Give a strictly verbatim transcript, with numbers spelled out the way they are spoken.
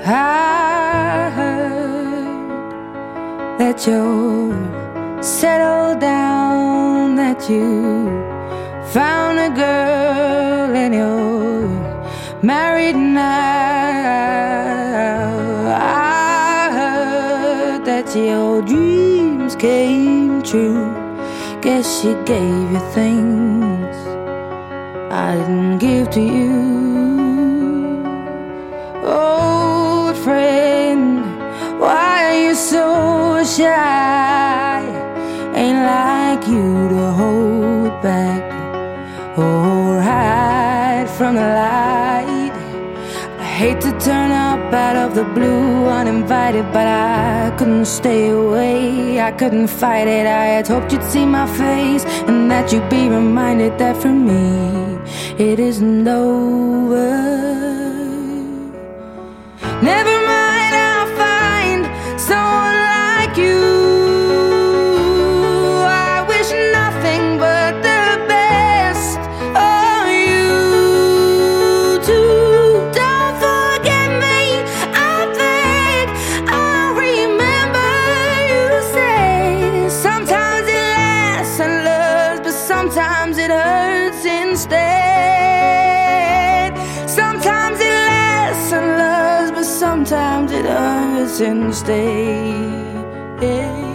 I heard that you're settled down, that you found a girl and you're married now. I heard that your dreams came true. Guess she gave you things I didn't give to you. Old friend, why are you so shy? Ain't like you to hold back or hide from the light. I hate to turn up out of the blue uninvited, but I couldn't stay away, I couldn't fight it. I had hoped you'd see my face and that you'd be reminded that for me it isn't over. Never mind, I'll find someone like you. I wish nothing but the best of you too. Don't forget me, I beg. I remember you say sometimes it lasts and loves, but sometimes it hurts instead. Sometimes it lasts and loves, but sometimes it hurts instead.